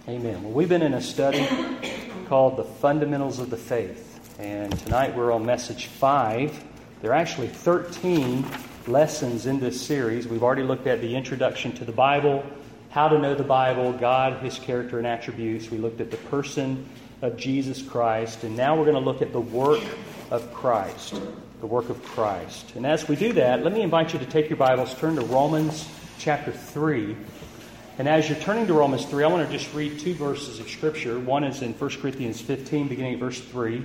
Amen. Well, we've been in a study called The Fundamentals of the Faith. And tonight we're on message 5. There are actually 13 lessons in this series. We've already looked at the introduction to the Bible, how to know the Bible, God, His character and attributes. We looked at the person of Jesus Christ. And now we're going to look at the work of Christ. The work of Christ. And as we do that, let me invite you to take your Bibles, turn to Romans chapter 3. And as you're turning to Romans 3, I want to just read two verses of Scripture. One is in 1 Corinthians 15, beginning at verse 3.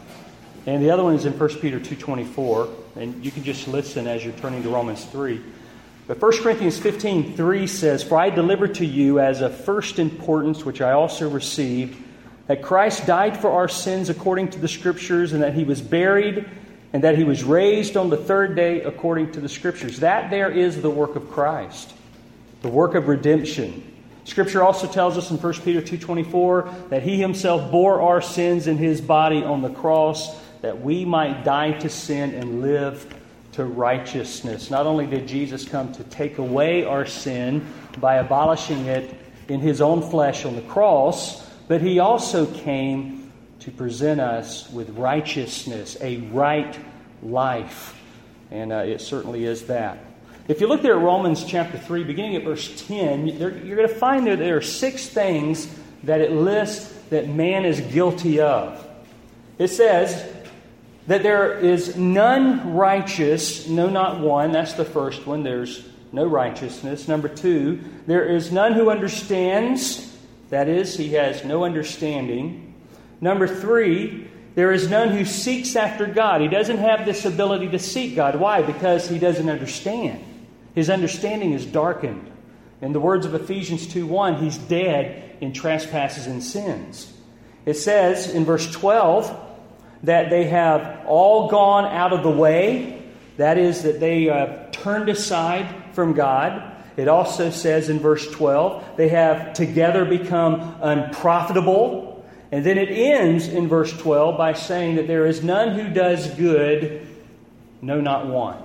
And the other one is in 1 Peter 2:24. And you can just listen as you're turning to Romans 3. But 1 Corinthians 15:3 says, "For I delivered to you as of first importance, which I also received, that Christ died for our sins according to the Scriptures, and that He was buried, and that He was raised on the third day according to the Scriptures." That there is the work of Christ. The work of redemption. Scripture also tells us in 1 Peter 2:24 that He Himself bore our sins in His body on the cross, that we might die to sin and live to righteousness. Not only did Jesus come to take away our sin by abolishing it in His own flesh on the cross, but He also came to present us with righteousness, a right life. And it certainly is that. If you look there at Romans chapter 3, beginning at verse 10, you're going to find there are 6 things that it lists that man is guilty of. It says that there is none righteous, no, not one. That's the first one. There's no righteousness. Number 2, there is none who understands. That is, he has no understanding. Number 3, there is none who seeks after God. He doesn't have this ability to seek God. Why? Because he doesn't understand. His understanding is darkened. In the words of Ephesians 2:1, he's dead in trespasses and sins. It says in verse 12 that they have all gone out of the way. That is, that they turned aside from God. It also says in verse 12, they have together become unprofitable. And then it ends in verse 12 by saying that there is none who does good, no, not one.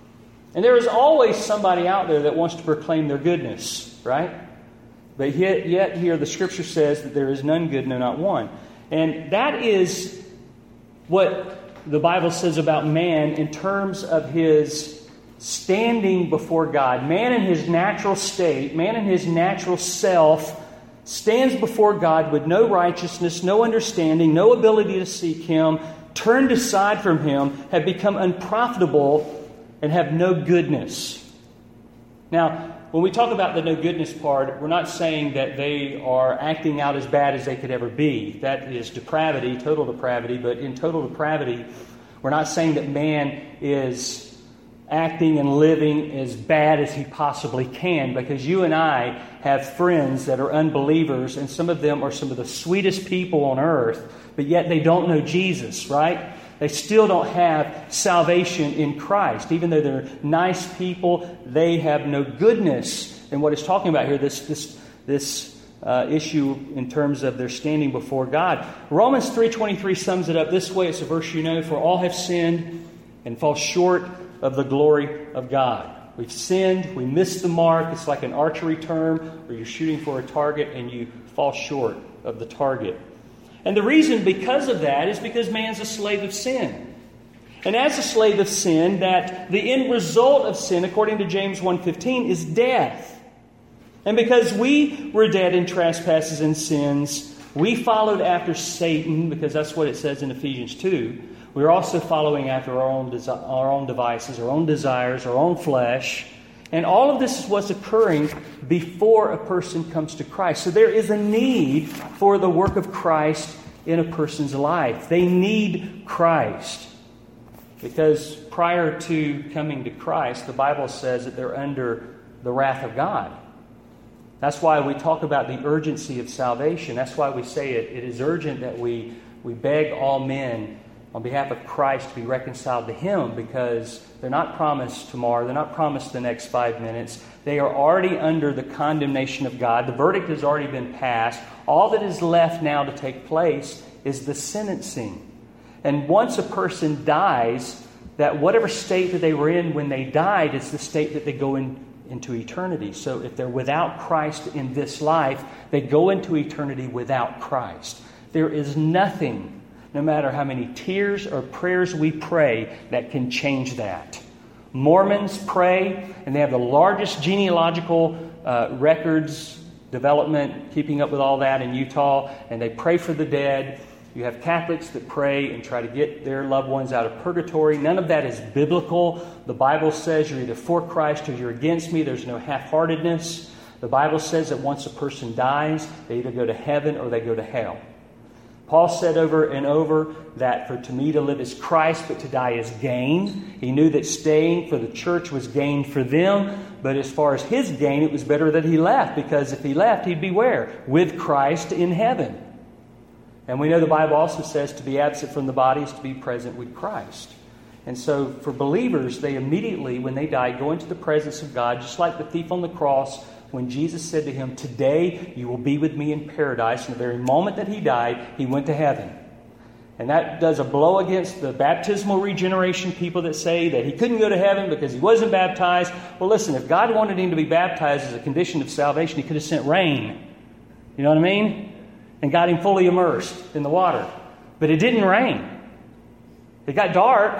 And there is always somebody out there that wants to proclaim their goodness, right? But yet here the Scripture says that there is none good, no, not one. And that is what the Bible says about man in terms of his standing before God. Man in his natural state, man in his natural self, stands before God with no righteousness, no understanding, no ability to seek Him, turned aside from Him, have become unprofitable, and have no goodness. Now, when we talk about the no goodness part, we're not saying that they are acting out as bad as they could ever be. That is depravity, total depravity. But in total depravity, we're not saying that man is acting and living as bad as he possibly can, because you and I have friends that are unbelievers, and some of them are some of the sweetest people on earth, but yet they don't know Jesus, right? They still don't have salvation in Christ. Even though they're nice people, they have no goodness. And what it's talking about here, this issue in terms of their standing before God. Romans 3:23 sums it up this way. It's a verse you know. For all have sinned and fall short of the glory of God. We've sinned. We missed the mark. It's like an archery term where you're shooting for a target and you fall short of the target. And the reason because of that is because man's a slave of sin. And as a slave of sin, that the end result of sin, according to James 1:15, is death. And because we were dead in trespasses and sins, we followed after Satan, because that's what it says in Ephesians 2. We're also following after our own devices, our own desires, our own flesh. And all of this is what's occurring before a person comes to Christ. So there is a need for the work of Christ in a person's life. They need Christ. Because prior to coming to Christ, the Bible says that they're under the wrath of God. That's why we talk about the urgency of salvation. That's why we say it is urgent that we beg all men on behalf of Christ to be reconciled to Him, because they're not promised tomorrow. They're not promised the next 5 minutes. They are already under the condemnation of God. The verdict has already been passed. All that is left now to take place is the sentencing. And once a person dies, that whatever state that they were in when they died is the state that they go in into eternity. So if they're without Christ in this life, they go into eternity without Christ. There is nothing, no matter how many tears or prayers we pray, that can change that. Mormons pray, and they have the largest genealogical records, development, keeping up with all that in Utah, and they pray for the dead. You have Catholics that pray and try to get their loved ones out of purgatory. None of that is biblical. The Bible says you're either for Christ or you're against me. There's no half-heartedness. The Bible says that once a person dies, they either go to heaven or they go to hell. Paul said over and over that to me to live is Christ, but to die is gain. He knew that staying for the church was gain for them, but as far as his gain, it was better that he left, because if he left, he'd be where? With Christ in heaven. And we know the Bible also says to be absent from the body is to be present with Christ. And so for believers, they immediately, when they die, go into the presence of God, just like the thief on the cross, when Jesus said to him, "Today you will be with me in paradise." And the very moment that he died, he went to heaven. And that does a blow against the baptismal regeneration people that say that he couldn't go to heaven because he wasn't baptized. Well, listen, if God wanted him to be baptized as a condition of salvation, he could have sent rain. You know what I mean? And got him fully immersed in the water. But it didn't rain. It got dark.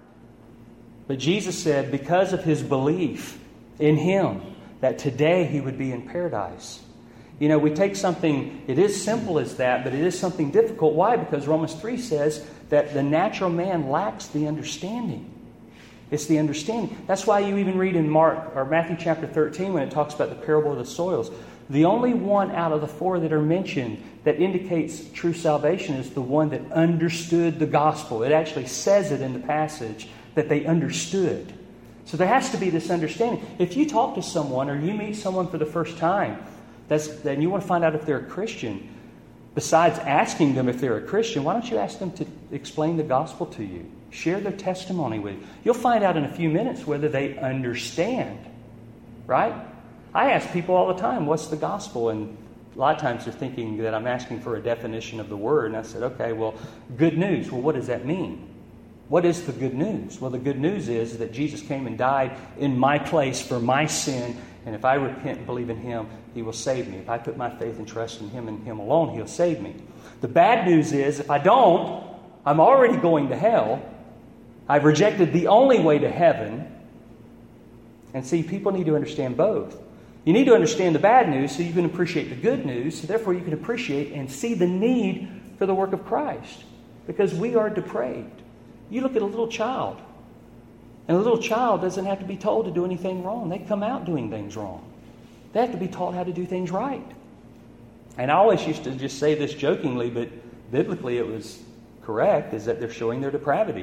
But Jesus said, because of his belief in him, that today he would be in paradise. You know, we take something, it is simple as that, but it is something difficult. Why? Because Romans 3 says that the natural man lacks the understanding. It's the understanding. That's why you even read in Matthew chapter 13 when it talks about the parable of the soils. The only one out of the four that are mentioned that indicates true salvation is the one that understood the gospel. It actually says it in the passage that they understood. So there has to be this understanding. If you talk to someone or you meet someone for the first time, then you want to find out if they're a Christian. Besides asking them if they're a Christian, why don't you ask them to explain the gospel to you? Share their testimony with you. You'll find out in a few minutes whether they understand. Right? I ask people all the time, what's the gospel? And a lot of times they're thinking that I'm asking for a definition of the word. And I said, okay, well, good news. Well, what does that mean? What is the good news? Well, the good news is that Jesus came and died in my place for my sin. And if I repent and believe in him, he will save me. If I put my faith and trust in him and him alone, he'll save me. The bad news is if I don't, I'm already going to hell. I've rejected the only way to heaven. And see, people need to understand both. You need to understand the bad news so you can appreciate the good news. So therefore you can appreciate and see the need for the work of Christ. Because we are depraved. You look at a little child. And a little child doesn't have to be told to do anything wrong. They come out doing things wrong. They have to be taught how to do things right. And I always used to just say this jokingly, but biblically it was correct, is that they're showing their depravity.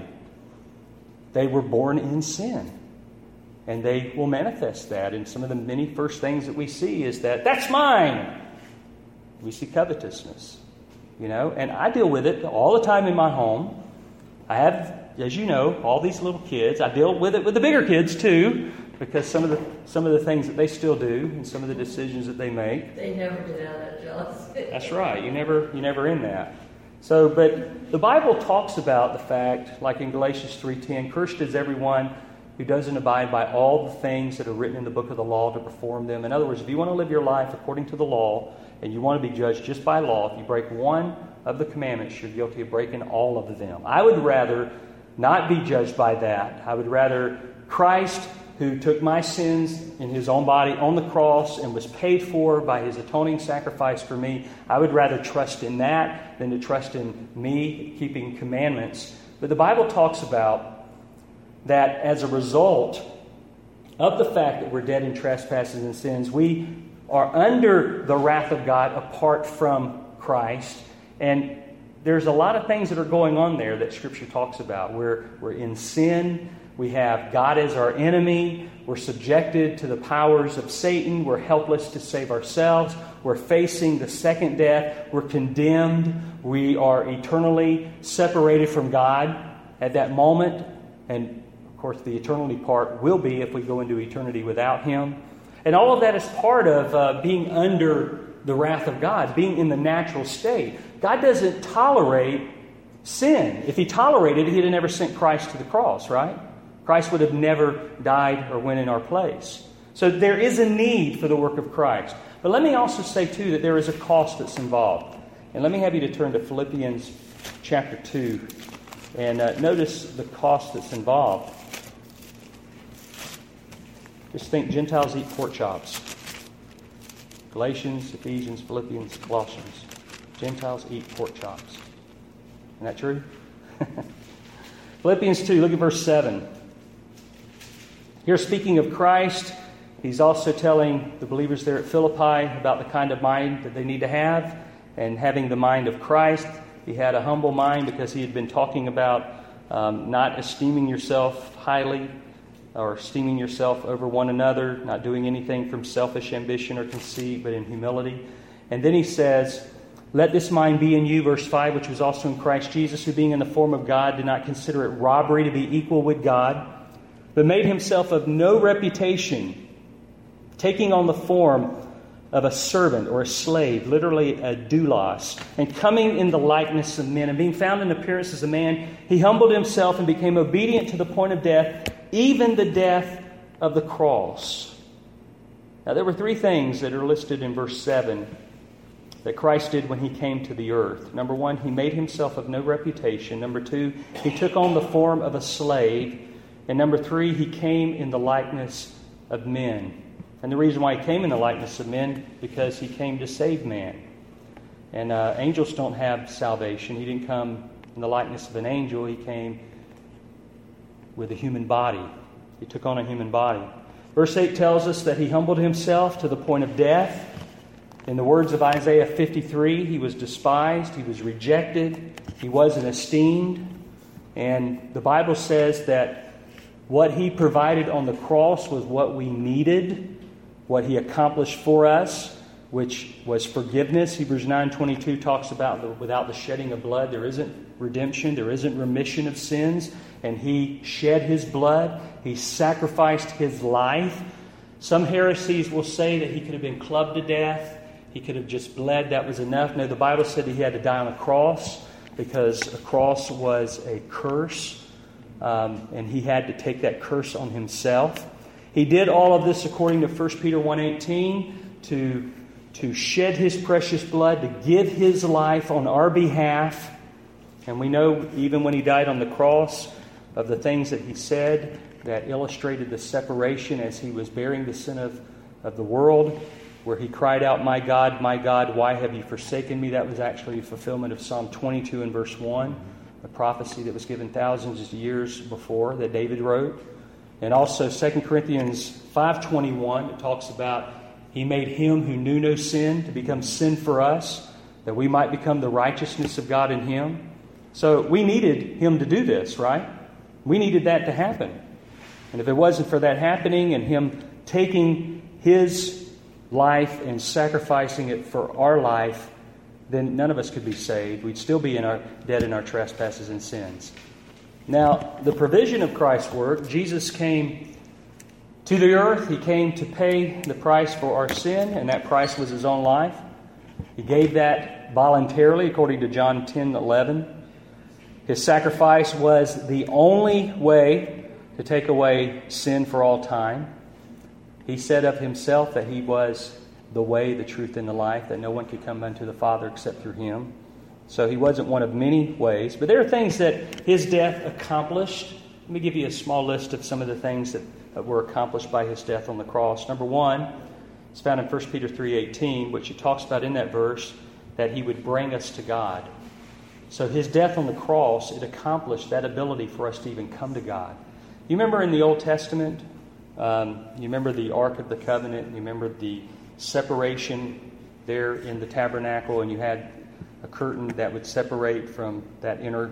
They were born in sin. And they will manifest that. And some of the many first things that we see is that's mine. We see covetousness. You know, and I deal with it all the time in my home. I have, as you know, all these little kids. I deal with it with the bigger kids too, because some of the things that they still do and some of the decisions that they make. They never get out of that jealousy. That's right. You're never in that. So, but the Bible talks about the fact, like in Galatians 3:10, cursed is everyone who doesn't abide by all the things that are written in the book of the law to perform them. In other words, if you want to live your life according to the law and you want to be judged just by law, if you break one of the commandments, you're guilty of breaking all of them. I would rather not be judged by that. I would rather Christ, who took my sins in his own body on the cross and was paid for by his atoning sacrifice for me, I would rather trust in that than to trust in me keeping commandments. But the Bible talks about that as a result of the fact that we're dead in trespasses and sins, we are under the wrath of God apart from Christ. And there's a lot of things that are going on there that Scripture talks about. We're in sin. We have God as our enemy. We're subjected to the powers of Satan. We're helpless to save ourselves. We're facing the second death. We're condemned. We are eternally separated from God at that moment. And of course, the eternity part will be if we go into eternity without him. And all of that is part of being under the wrath of God, being in the natural state. God doesn't tolerate sin. If he tolerated it, he'd have never sent Christ to the cross, right? Christ would have never died or went in our place. So there is a need for the work of Christ. But let me also say, too, that there is a cost that's involved. And let me have you to turn to Philippians chapter 2 and notice the cost that's involved. Just think Gentiles eat pork chops. Galatians, Ephesians, Philippians, Colossians. Gentiles eat pork chops. Isn't that true? Philippians 2, look at verse 7. Here, speaking of Christ, he's also telling the believers there at Philippi about the kind of mind that they need to have, and having the mind of Christ. He had a humble mind because he had been talking about not esteeming yourself highly or esteeming yourself over one another, not doing anything from selfish ambition or conceit, but in humility. And then he says, let this mind be in you, verse 5, which was also in Christ Jesus, who being in the form of God did not consider it robbery to be equal with God, but made himself of no reputation, taking on the form of a servant or a slave, literally a doulos, and coming in the likeness of men, and being found in appearance as a man, he humbled himself and became obedient to the point of death, even the death of the cross. Now, there were three things that are listed in verse 7 that Christ did when he came to the earth. Number one, he made himself of no reputation. Number two, he took on the form of a slave. And number three, he came in the likeness of men. And the reason why he came in the likeness of men, because he came to save man. And angels don't have salvation. He didn't come in the likeness of an angel. He came with a human body. He took on a human body. Verse 8 tells us that he humbled himself to the point of death. In the words of Isaiah 53, he was despised, he was rejected, he wasn't esteemed. And the Bible says that what he provided on the cross was what we needed, what he accomplished for us, which was forgiveness. Hebrews 9:22 talks about without the shedding of blood, there isn't redemption, there isn't remission of sins. And he shed his blood. He sacrificed his life. Some heresies will say that he could have been clubbed to death. He could have just bled. That was enough. No, the Bible said that he had to die on a cross because a cross was a curse. And he had to take that curse on himself. He did all of this according to 1 Peter 1:18 to shed his precious blood, to give his life on our behalf. And we know even when he died on the cross of the things that he said that illustrated the separation as he was bearing the sin of the world, where he cried out, my God, why have you forsaken me?" That was actually a fulfillment of Psalm 22 and verse 1, a prophecy that was given thousands of years before that David wrote. And also 2 Corinthians 5:21, it talks about he made him who knew no sin to become sin for us, that we might become the righteousness of God in him. So we needed him to do this, right? We needed that to happen. And if it wasn't for that happening and him taking his life and sacrificing it for our life, then none of us could be saved. We'd still be dead in our trespasses and sins. Now, the provision of Christ's work, Jesus came to the earth. He came to pay the price for our sin, and that price was his own life. He gave that voluntarily, according to John 10:11. His sacrifice was the only way to take away sin for all time. He said of himself that he was the way, the truth, and the life, that no one could come unto the Father except through him. So he wasn't one of many ways. But there are things that his death accomplished. Let me give you a small list of some of the things that were accomplished by his death on the cross. Number one, it's found in 1 Peter 3:18, which he talks about in that verse, that he would bring us to God. So his death on the cross, it accomplished that ability for us to even come to God. You remember in the Old Testament, you remember the Ark of the Covenant, you remember the separation there in the tabernacle, and you had a curtain that would separate from that inner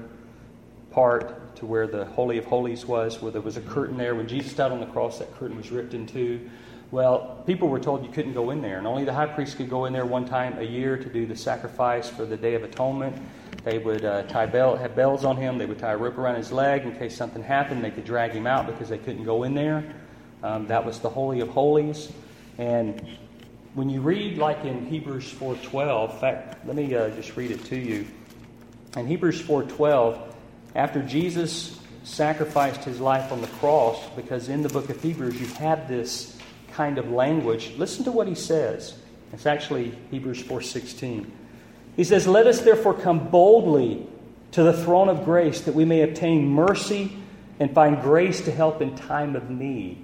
part to where the Holy of Holies was, where there was a curtain there. When Jesus died on the cross, that curtain was ripped in two. Well, people were told you couldn't go in there, and only the high priest could go in there one time a year to do the sacrifice for the Day of Atonement. They would have bells on him. They would tie a rope around his leg in case something happened. They could drag him out because they couldn't go in there. That was the Holy of Holies. And when you read, like in Hebrews 4:12, in fact, let me just read it to you. In Hebrews 4:12, after Jesus sacrificed his life on the cross, because in the book of Hebrews you have this kind of language, listen to what he says. It's actually Hebrews 4:16. He says, "Let us therefore come boldly to the throne of grace, that we may obtain mercy and find grace to help in time of need."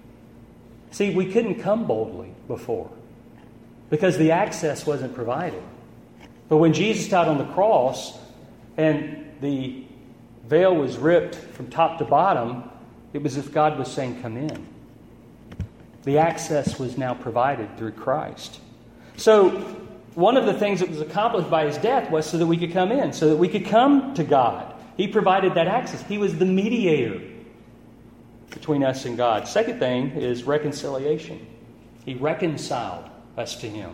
See, we couldn't come boldly before because the access wasn't provided. But when Jesus died on the cross and the veil was ripped from top to bottom, it was as if God was saying, "Come in." The access was now provided through Christ. So, one of the things that was accomplished by His death was so that we could come in, so that we could come to God. He provided that access. He was the mediator between us and God. Second thing is reconciliation. He reconciled us to Him.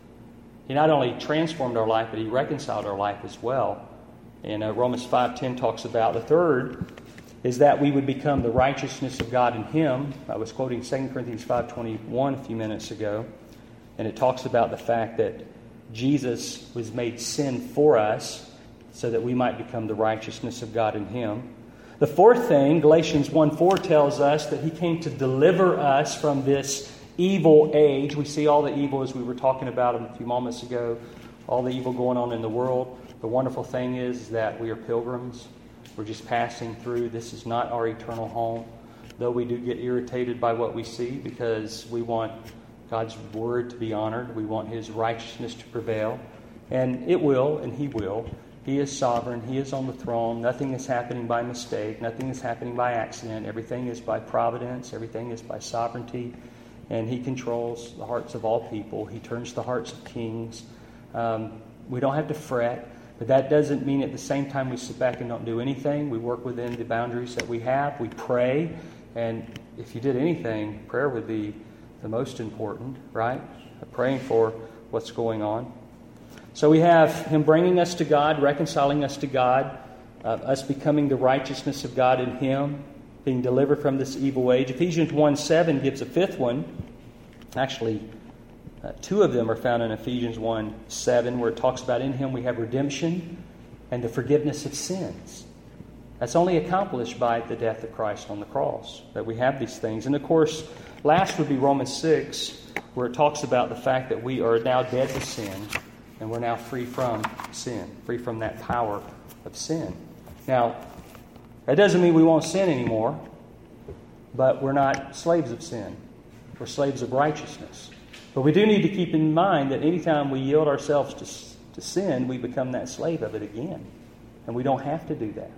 He not only transformed our life, but He reconciled our life as well. And Romans 5:10 talks about the third is that we would become the righteousness of God in Him. I was quoting 2 Corinthians 5:21 a few minutes ago, and it talks about the fact that Jesus was made sin for us so that we might become the righteousness of God in Him. The fourth thing, Galatians 1:4 tells us that He came to deliver us from this evil age. We see all the evil, as we were talking about a few moments ago, all the evil going on in the world. The wonderful thing is that we are pilgrims. We're just passing through. This is not our eternal home. Though we do get irritated by what we see because we want God's Word to be honored. We want His righteousness to prevail. And it will, and He will. He is sovereign. He is on the throne. Nothing is happening by mistake. Nothing is happening by accident. Everything is by providence. Everything is by sovereignty. And He controls the hearts of all people. He turns the hearts of kings. We don't have to fret. But that doesn't mean at the same time we sit back and don't do anything. We work within the boundaries that we have. We pray. And if you did anything, prayer would be the most important, right? Praying for what's going on. So we have Him bringing us to God, reconciling us to God, us becoming the righteousness of God in Him, being delivered from this evil age. Ephesians 1:7 gives a fifth one. Actually, two of them are found in Ephesians 1:7, where it talks about in Him we have redemption and the forgiveness of sins. That's only accomplished by the death of Christ on the cross, that we have these things. And of course, last would be Romans 6, where it talks about the fact that we are now dead to sin, and we're now free from sin, free from that power of sin. Now, that doesn't mean we won't sin anymore, but we're not slaves of sin. We're slaves of righteousness. But we do need to keep in mind that anytime we yield ourselves to sin, we become that slave of it again. And we don't have to do that.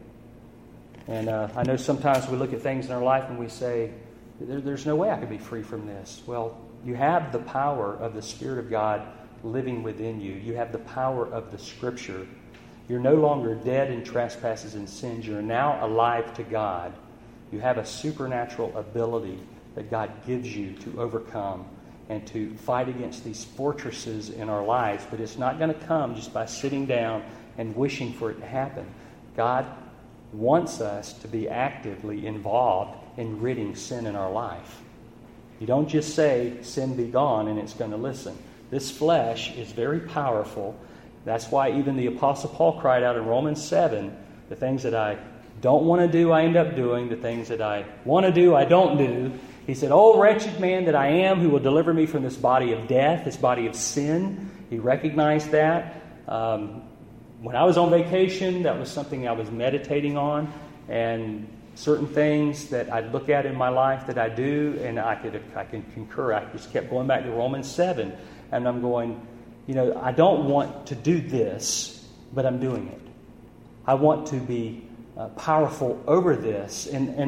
And I know sometimes we look at things in our life and we say, there's no way I could be free from this. Well, you have the power of the Spirit of God living within you. You have the power of the Scripture. You're no longer dead in trespasses and sins. You're now alive to God. You have a supernatural ability that God gives you to overcome and to fight against these fortresses in our lives. But it's not going to come just by sitting down and wishing for it to happen. God wants us to be actively involved in ridding sin in our life. You don't just say, sin be gone, and it's going to listen. This flesh is very powerful. That's why even the Apostle Paul cried out in Romans 7, the things that I don't want to do, I end up doing. The things that I want to do, I don't do. He said, "Oh, wretched man that I am, who will deliver me from this body of death, this body of sin." He recognized that. When I was on vacation, that was something I was meditating on. And certain things that I look at in my life that I do, and I can concur. I just kept going back to Romans 7. And I'm going, I don't want to do this, but I'm doing it. I want to be powerful over this.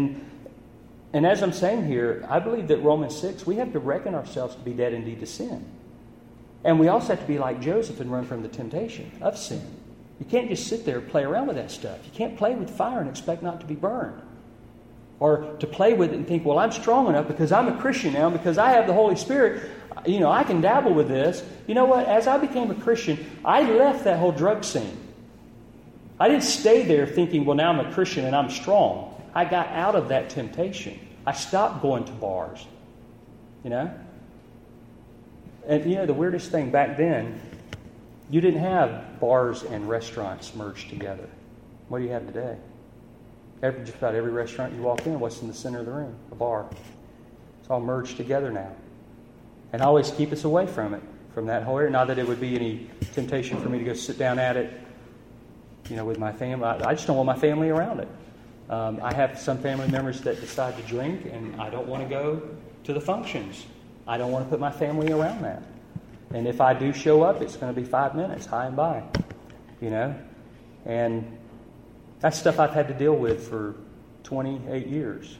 And as I'm saying here, I believe that Romans 6, we have to reckon ourselves to be dead indeed to sin. And we also have to be like Joseph and run from the temptation of sin. You can't just sit there and play around with that stuff. You can't play with fire and expect not to be burned. Or to play with it and think, well, I'm strong enough because I'm a Christian now, because I have the Holy Spirit. I can dabble with this. You know what? As I became a Christian, I left that whole drug scene. I didn't stay there thinking, well, now I'm a Christian and I'm strong. I got out of that temptation. I stopped going to bars. And the weirdest thing back then, you didn't have bars and restaurants merged together. What do you have today? Just about every restaurant you walk in, what's in the center of the room? A bar. It's all merged together now. And I always keep us away from it, from that whole area. Not that it would be any temptation for me to go sit down at it, with my family. I just don't want my family around it. I have some family members that decide to drink, and I don't want to go to the functions. I don't want to put my family around that. And if I do show up, it's going to be 5 minutes, high and by, And that's stuff I've had to deal with for 28 years,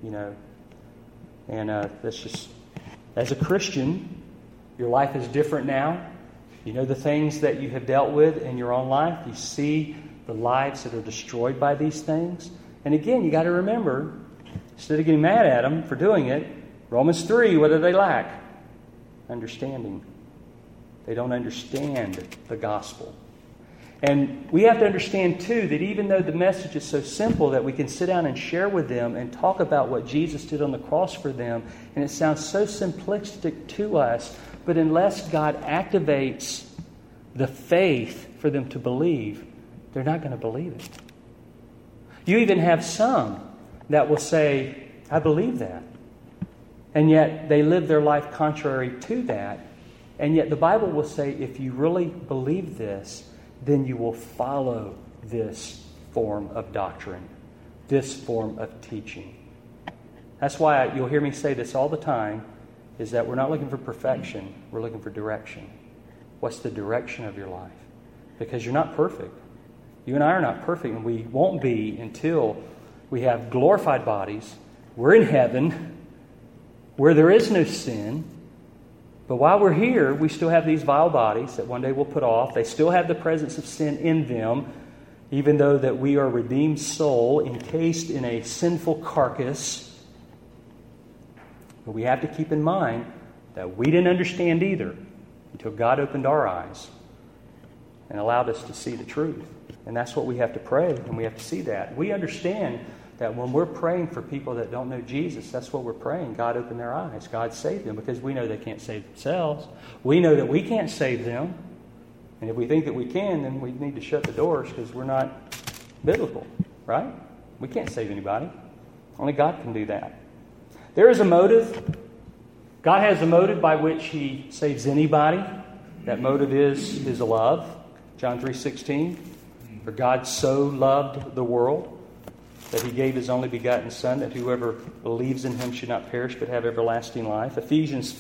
And that's just, as a Christian, your life is different now. You know the things that you have dealt with in your own life. You see the lives that are destroyed by these things. And again, you got to remember, instead of getting mad at them for doing it, Romans 3, what do they lack? Understanding. They don't understand the gospel. And we have to understand, too, that even though the message is so simple that we can sit down and share with them and talk about what Jesus did on the cross for them, and it sounds so simplistic to us, but unless God activates the faith for them to believe, they're not going to believe it. You even have some that will say, I believe that. And yet they live their life contrary to that. And yet the Bible will say, if you really believe this, then you will follow this form of doctrine, this form of teaching. That's why you'll hear me say this all the time, is that we're not looking for perfection, we're looking for direction. What's the direction of your life? Because you're not perfect. You and I are not perfect, and we won't be until we have glorified bodies. We're in heaven, where there is no sin. But while we're here, we still have these vile bodies that one day we'll put off. They still have the presence of sin in them, even though that we are a redeemed soul encased in a sinful carcass. But we have to keep in mind that we didn't understand either until God opened our eyes and allowed us to see the truth. And that's what we have to pray, and we have to see that. We understand that when we're praying for people that don't know Jesus, that's what we're praying. God open their eyes. God save them, because we know they can't save themselves. We know that we can't save them. And if we think that we can, then we need to shut the doors, because we're not biblical, right? We can't save anybody. Only God can do that. There is a motive. God has a motive by which He saves anybody. That motive is His love. John 3:16. For God so loved the world that He gave His only begotten Son, that whoever believes in Him should not perish but have everlasting life. Ephesians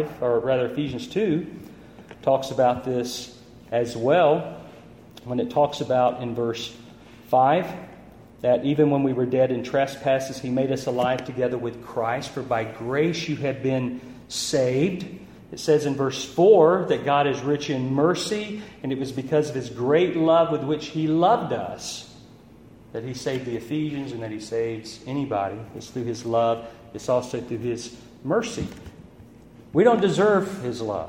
2 talks about this as well, when it talks about in verse 5 that even when we were dead in trespasses, He made us alive together with Christ, for by grace you have been saved. It says in verse 4 that God is rich in mercy, and it was because of His great love with which He loved us that He saved the Ephesians, and that He saves anybody. It's through His love. It's also through His mercy. We don't deserve His love.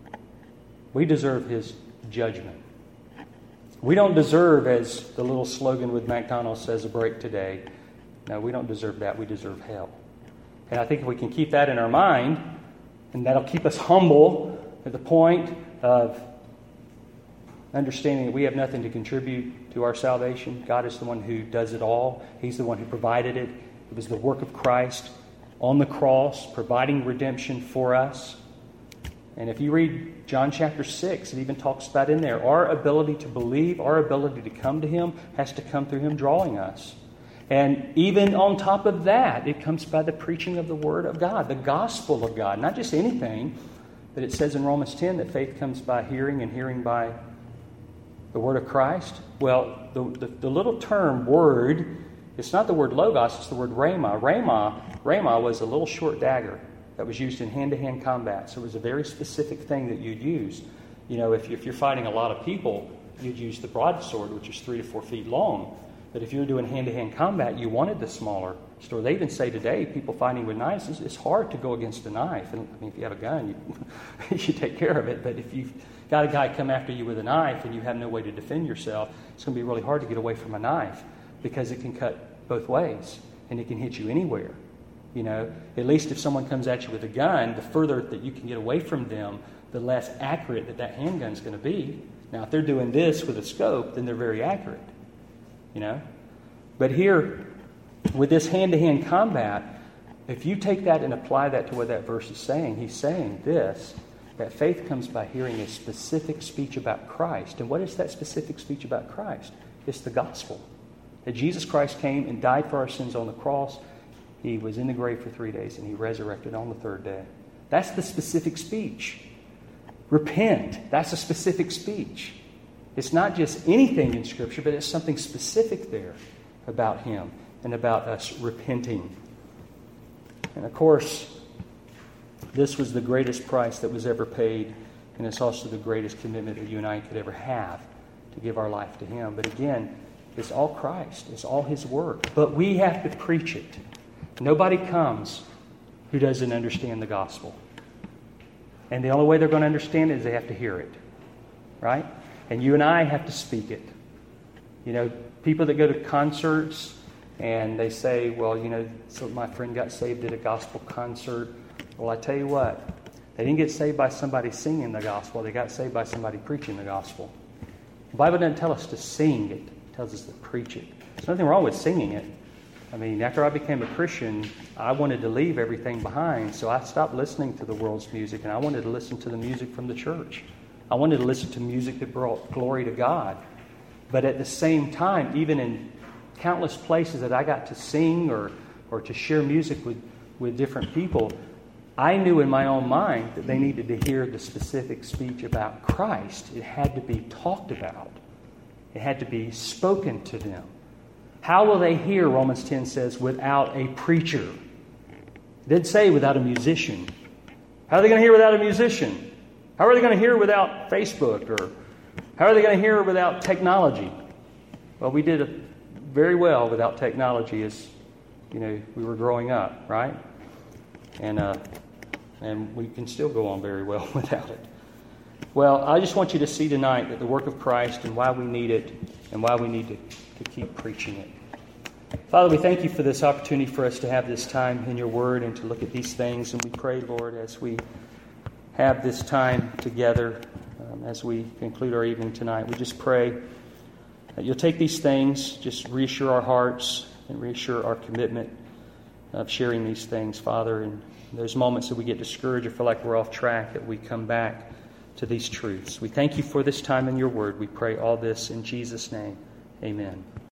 We deserve His judgment. We don't deserve, as the little slogan with McDonald's says, a break today. No, we don't deserve that. We deserve hell. And I think if we can keep that in our mind, and that'll keep us humble at the point of understanding that we have nothing to contribute to our salvation. God is the one who does it all. He's the one who provided it. It was the work of Christ on the cross, providing redemption for us. And if you read John chapter 6, it even talks about in there, our ability to believe, our ability to come to Him has to come through Him drawing us. And even on top of that, it comes by the preaching of the Word of God, the gospel of God. Not just anything, but it says in Romans 10 that faith comes by hearing, and hearing by the Word of Christ. Well, the little term word, it's not the word logos, it's the word rhema. Rhema was a little short dagger that was used in hand-to-hand combat. So it was a very specific thing that you'd use. If you're fighting a lot of people, you'd use the broadsword, which is 3 to 4 feet long. But if you're doing hand-to-hand combat, you wanted the smaller sword. They even say today, people fighting with knives, it's hard to go against a knife. And if you have a gun, you take care of it. But if you've got a guy come after you with a knife and you have no way to defend yourself, it's going to be really hard to get away from a knife, because it can cut both ways and it can hit you anywhere. At least if someone comes at you with a gun, the further that you can get away from them, the less accurate that handgun's going to be. Now, if they're doing this with a scope, then they're very accurate. But here, with this hand-to-hand combat, If you take that and apply that to what that verse is saying, he's saying this, that faith comes by hearing a specific speech about Christ. And what is that specific speech about Christ? It's the gospel. That Jesus Christ came and died for our sins on the cross. He was in the grave for 3 days and he resurrected on the third day. That's the specific speech. Repent. That's a specific speech. It's not just anything in Scripture, but it's something specific there about Him and about us repenting. And of course, this was the greatest price that was ever paid, and it's also the greatest commitment that you and I could ever have to give our life to Him. But again, it's all Christ. It's all His work. But we have to preach it. Nobody comes who doesn't understand the gospel. And the only way they're going to understand it is they have to hear it. Right? And you and I have to speak it. You know, people that go to concerts and they say, well, you know, so my friend got saved at a gospel concert. Well, I tell you what, they didn't get saved by somebody singing the gospel. They got saved by somebody preaching the gospel. The Bible doesn't tell us to sing it. It tells us to preach it. There's nothing wrong with singing it. I mean, after I became a Christian, I wanted to leave everything behind, so I stopped listening to the world's music, and I wanted to listen to the music from the church. I wanted to listen to music that brought glory to God. But at the same time, even in countless places that I got to sing or to share music with different people, I knew in my own mind that they needed to hear the specific speech about Christ. It had to be talked about. It had to be spoken to them. How will they hear, Romans 10 says, without a preacher? It didn't say without a musician. How are they going to hear without a musician? How are they going to hear without Facebook? Or how are they going to hear without technology? Well, we did very well without technology as, you know, we were growing up, right? And we can still go on very well without it. Well, I just want you to see tonight that the work of Christ and why we need it and why we need to keep preaching it. Father, we thank you for this opportunity for us to have this time in your word and to look at these things. And we pray, Lord, as we have this time together, as we conclude our evening tonight, we just pray that you'll take these things, just reassure our hearts and reassure our commitment of sharing these things, Father. And those moments that we get discouraged or feel like we're off track, that we come back to these truths. We thank you for this time in your word. We pray all this in Jesus' name. Amen.